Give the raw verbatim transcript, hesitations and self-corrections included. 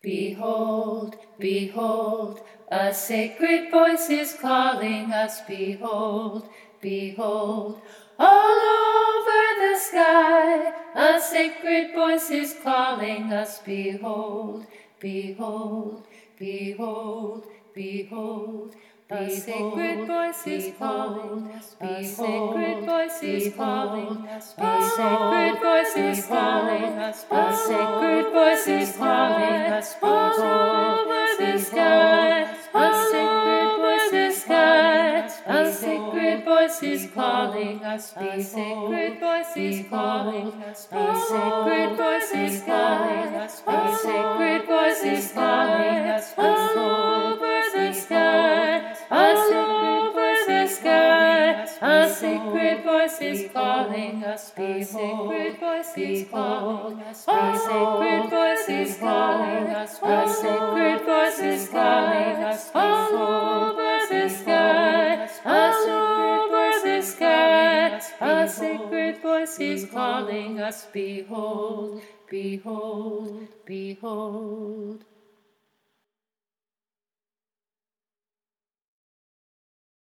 Behold, behold, a sacred voice is calling us. Behold, behold, all over the sky, a sacred voice is calling us. Behold, behold, behold, behold, a sacred voice is calling us. A sacred voice is calling us. A sacred voice is calling us. A sacred voice is calling us. All over the sky, a sacred voice is sky. A sacred voice is calling us. A sacred voice is calling us. A sacred voice is calling us. A sacred voice is calling us. All over the sky, a sacred voice is sky. A sacred voice is calling us. A sacred voice is calling us. A sacred voice is calling us. A sacred voice is calling us. All over the sky, all over the sky, a sacred voice is calling us. Behold, behold, behold.